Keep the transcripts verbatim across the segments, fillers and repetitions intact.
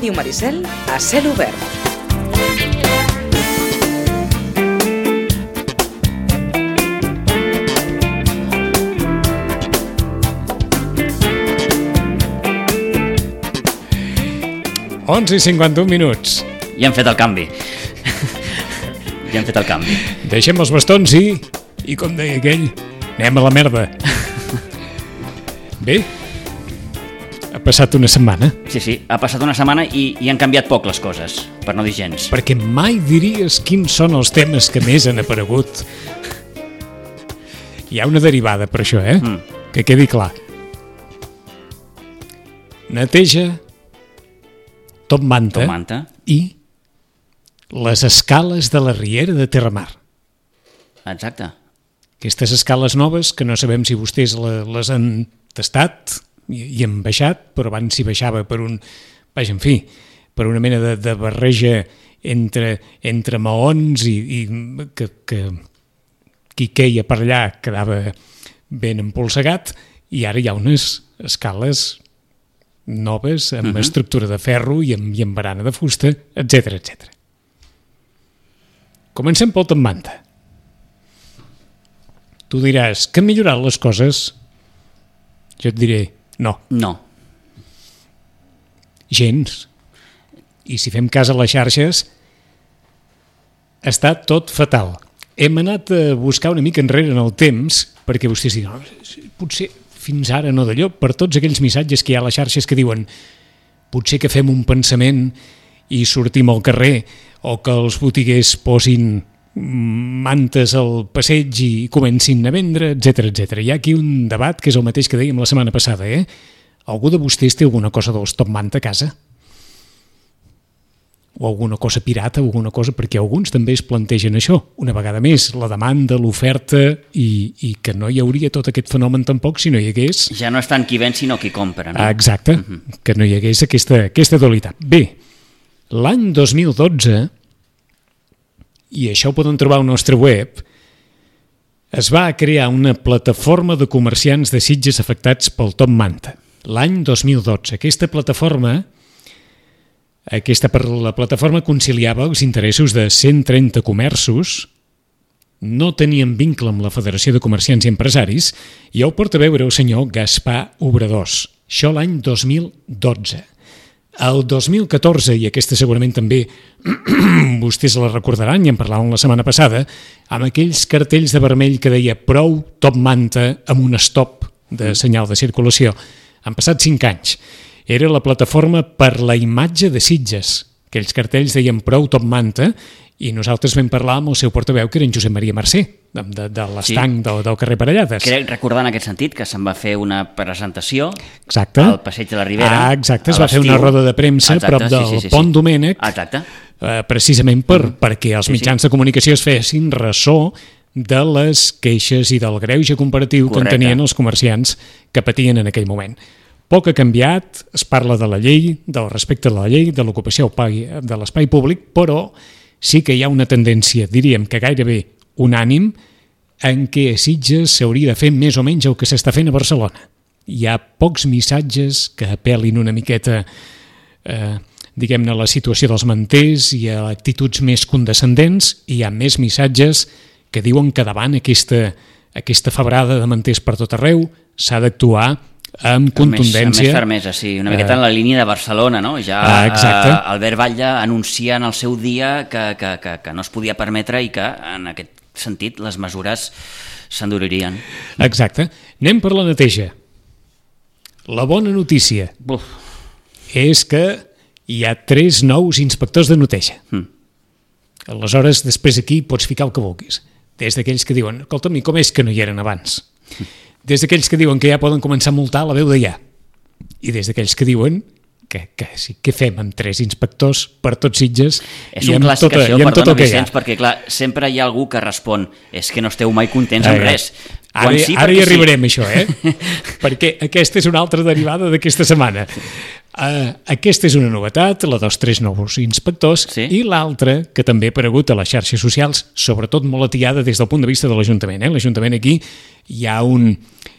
Ràdio Maricel a cel obert. onze i cinquanta-un minuts. Ja hem fet el canvi. Ja hem fet el canvi. Deixem els bastons i, i com deia aquell, anem a la merda. Bé, ha passat una setmana. Sí, sí, ha passat una setmana i, i han canviat poc les coses, per no dir gens. Perquè mai diries quins són els temes que més han aparegut. Hi ha una derivada per això, eh? Mm. Que quedi clar. Neteja, top manta, Top manta. I les escales de la Riera de Terramar. Exacte. Aquestes escales noves, que no sabem si vostès les han tastat i, i han baixat, però abans s'hi baixava per un, vaja, en fi, per una mena de, de barreja entre, entre maons i, i que, que qui queia per allà quedava ben empolsegat, i ara hi ha unes escales noves, amb uh-huh. estructura de ferro i amb, i amb barana de fusta, etcètera, etcètera. Comencem pel top manta. Tu diràs que han millorat les coses? Jo et diré, no. No. Gens. I si fem cas a les xarxes, està tot fatal. Hem anat a buscar una mica enrere en el temps, perquè vostès diuen, no, potser fins ara no d'allò, per tots aquells missatges que hi ha a les xarxes que diuen potser que fem un pensament i sortim al carrer, o que els botiguers posin mantes al passeig i comencin a vendre, etcètera, etcètera. Hi ha aquí un debat que és el mateix que dèiem la setmana passada, eh? Algú de vostès té alguna cosa dels top manta a casa? O alguna cosa pirata, o alguna cosa, perquè alguns també es plantegen això. Una vegada més, la demanda, l'oferta, i, i que no hi hauria tot aquest fenomen tampoc si no hi hagués... Ja no és tant qui ven, sinó qui compra, no? Exacte, uh-huh. Que no hi hagués aquesta, aquesta dualitat. Bé, l'any dos mil dotze, i això ho poden trobar al nostre web, es va crear una plataforma de comerciants de Sitges afectats pel top manta. L'any dos mil dotze. Aquesta plataforma... Aquesta per la plataforma conciliava els interessos de cent trenta comerços, no tenien vincle amb la Federació de Comerciants i Empresaris, i el portaveu era el senyor Gaspar Obradors. Això l'any dos mil dotze. El dos mil catorze, i aquesta segurament també vostès la recordaran, i en parlàvem la setmana passada, amb aquells cartells de vermell que deia prou top manta amb un stop de senyal de circulació. Han passat cinc anys. Era la plataforma per la imatge de Sitges. Aquells cartells deien prou top manta, i nosaltres vam parlar amb el seu portaveu, que era en Josep Maria Mercè, de, de, de l'estanc sí. del, del carrer Parellades. Crec recordar en aquest sentit que se'n va fer una presentació exacte. Al Passeig de la Ribera. Ah, exacte, es va fer una roda de premsa exacte, prop del sí, sí, sí, Pont sí. Domènec, exacte. Eh, precisament per, mm. perquè els sí, mitjans sí. de comunicació es fessin ressò de les queixes i del greuge comparatiu Correcte. Que en tenien els comerciants que patien en aquell moment. Poc ha canviat, es parla de la llei, del respecte de la llei, de l'ocupació de l'espai públic, però sí que hi ha una tendència, diríem que gairebé unànim, en què a Sitges s'hauria de fer més o menys el que s'està fent a Barcelona. Hi ha pocs missatges que apel·lin una miqueta, eh, diguem-ne, a la situació dels manters i a actituds més condescendents, i hi ha més missatges que diuen que davant aquesta, aquesta febrada de manters per tot arreu s'ha d'actuar amb contundència. Amb més, amb més fermesa, sí. Una miqueta en la línia de Barcelona, no? Ja ah, exacte. eh, Albert Batlle anuncia en el seu dia que, que, que, que no es podia permetre i que, en aquest sentit, les mesures s'enduririen. Exacte. Anem per la neteja. La bona notícia Uf. és que hi ha tres nous inspectors de neteja. Mm. Aleshores, després aquí pots ficar el que vulguis. Des d'aquells que diuen, escolta'm, i com és que no hi eren abans? Mm. Des d'aquells que diuen que ja poden començar a multar la veu de ja. I des d'aquells que diuen que, que sí, què fem amb tres inspectors per tots Sitges és i un amb clàssic tota, això, i amb tot el que hi ha. Vicenç, perquè clar, sempre hi ha algú que respon és que no esteu mai contents amb res. Ara, sí, ara hi arribarem, sí. Això, eh? Perquè aquesta és una altra derivada d'aquesta setmana. Uh, aquesta és una novetat, la dels tres nous inspectors, sí. I l'altra, que també ha aparegut a les xarxes socials, sobretot molt atiada des del punt de vista de l'Ajuntament. Eh? L'Ajuntament aquí hi ha un...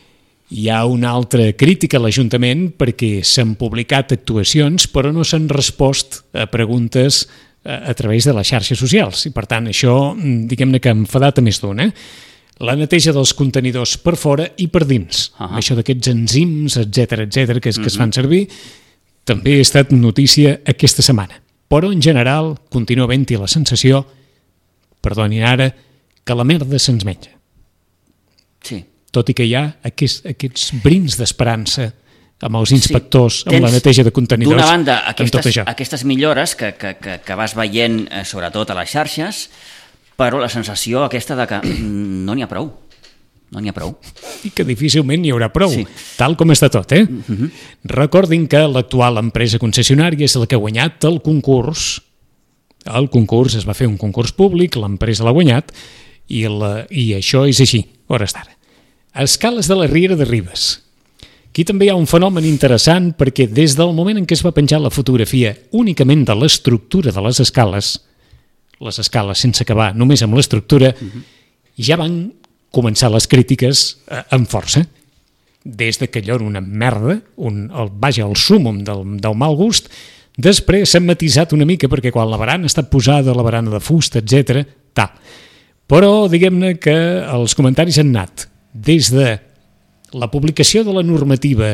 Hi ha una altra crítica a l'Ajuntament perquè s'han publicat actuacions però no s'han respost a preguntes a, a través de les xarxes socials i per tant això, diguem-ne que ha enfadat a més d'un, eh? La neteja dels contenidors per fora i per dins, uh-huh. això d'aquests enzims, etcètera, etcètera, que, es, que uh-huh. es fan servir, també ha estat notícia aquesta setmana. Però en general continua havent-hi la sensació, perdonin ara, que la merda se'ns menja. Sí. Tot i que hi ha aquests, aquests brins d'esperança amb els inspectors, sí. amb la neteja de contenidors, d'una banda, amb tot aquestes, això. aquestes millores que, que, que, que vas veient, eh, sobretot a les xarxes, però la sensació aquesta de que no n'hi ha prou. No n'hi ha prou. I que difícilment n'hi haurà prou, sí. tal com està tot, eh? Uh-huh. Recordin que l'actual empresa concessionària és la que ha guanyat el concurs. El concurs, es va fer un concurs públic, l'empresa l'ha guanyat, i, la, i això és així, hores d'ara. Escales de la Riera de Ribes. Aquí també hi ha un fenomen interessant perquè des del moment en què es va penjar la fotografia únicament de l'estructura de les escales, les escales sense acabar, només amb l'estructura, uh-huh. ja van començar les crítiques eh, amb força. Des de que allò era una merda, un, el, vaja, el súmum del, del mal gust, després s'ha matisat una mica perquè quan la barana està posada, la barana de fusta, etcètera, tal. Però diguem-ne que els comentaris han anat des de la publicació de la normativa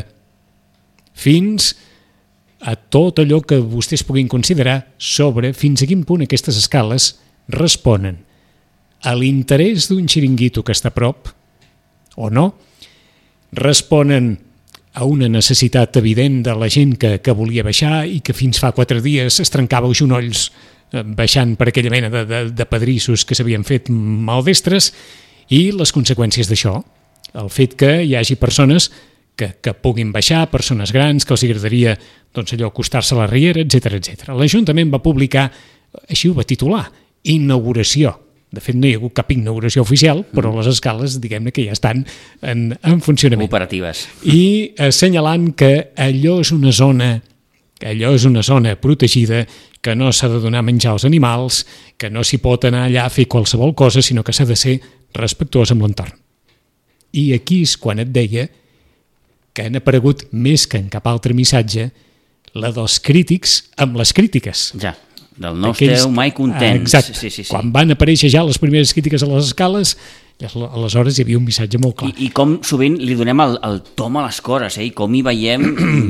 fins a tot allò que vostès puguin considerar sobre fins a quin punt aquestes escales responen a l'interès d'un xiringuito que està a prop o no, responen a una necessitat evident de la gent que, que volia baixar i que fins fa quatre dies es trencava els genolls baixant per aquella mena de, de, de pedrissos que s'havien fet maldestres i les conseqüències d'això, el fet que hi hagi persones que, que puguin baixar, persones grans, que els agradaria doncs, allò acostar-se a la riera, etcètera, etcètera. L'Ajuntament va publicar, així ho va titular, inauguració. De fet, no hi ha hagut cap inauguració oficial, però les escales, diguem-ne, que ja estan en, en funcionament. Operatives. I assenyalant que allò és una zona, que allò és una zona protegida, que no s'ha de donar menjar als animals, que no s'hi pot anar allà a fer qualsevol cosa, sinó que s'ha de ser respectuós amb l'entorn. I aquí és quan et deia que han aparegut més que en cap altre missatge la dels crítics amb les crítiques. Ja, del no esteu mai contents. Exacte, sí, sí, sí. Quan van aparèixer ja les primeres crítiques a les escales, aleshores hi havia un missatge molt clar. I, i com sovint li donem el, el tom a les coses, eh? I com hi veiem...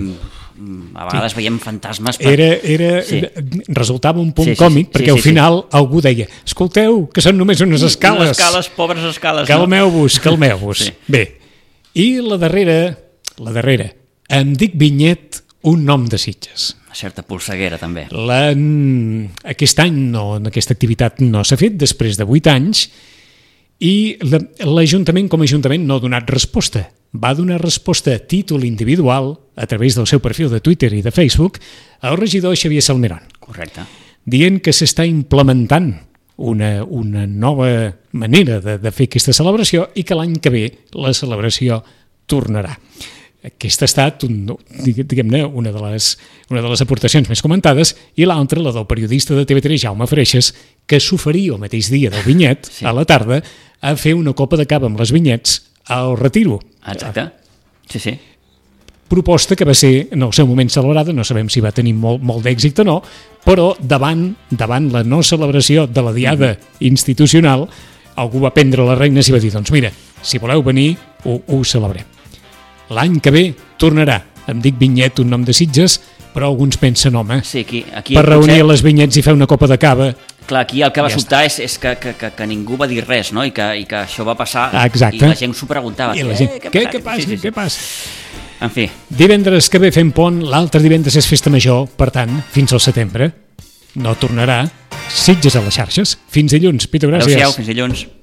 a vegades sí. veiem fantasmes... Per... Era, era, sí. Resultava un punt sí, sí, còmic, sí, perquè sí, al sí, final sí. algú deia escolteu, que són només unes escales. Unes escales, pobres escales. Calmeu-vos, calmeu-vos. Sí. Bé, i la darrera, la darrera, em dic Vinyet, un nom de Sitges. Una certa polseguera, també. La, aquest any, no, aquesta activitat no s'ha fet, després de vuit anys, i l'Ajuntament com a Ajuntament no ha donat resposta. Va donar resposta a títol individual, a través del seu perfil de Twitter i de Facebook, al regidor Xavier Salmerón. Correcte. Dient que s'està implementant una, una nova manera de, de fer aquesta celebració i que l'any que ve la celebració tornarà. Aquesta ha estat, un, diguem-ne, una de, les, una de les aportacions més comentades i l'altra, la del periodista de T V tres, Jaume Freixas, que s'oferia el mateix dia del Vinyet, sí. a la tarda, a fer una copa de cava amb les vinyets al Retiro. Exacte, sí, sí. Proposta que va ser en el seu moment celebrada, no sabem si va tenir molt, molt d'èxit o no, però davant, davant la no celebració de la diada mm-hmm. institucional, algú va prendre les regnes i va dir, doncs mira, si voleu venir, ho, ho celebrem. L'any que ve tornarà. Em dic Vinyet, un nom de Sitges, però alguns pensen, home, sí, aquí, aquí per reunir potser... les vinyets i fer una copa de cava... Clar, aquí el que va ja sobtar és, és que, que, que, que ningú va dir res, no? I que, i que això va passar Exacte. I la gent s'ho preguntava. I la gent, eh, què, què passa, sí, sí, sí. què passa? En fi. Divendres que ve fem pont, l'altre divendres és festa major, per tant, fins al setembre. No tornarà. Sitges a les xarxes. Fins dilluns. Pitu, gràcies. Adéu-siau, fins dilluns.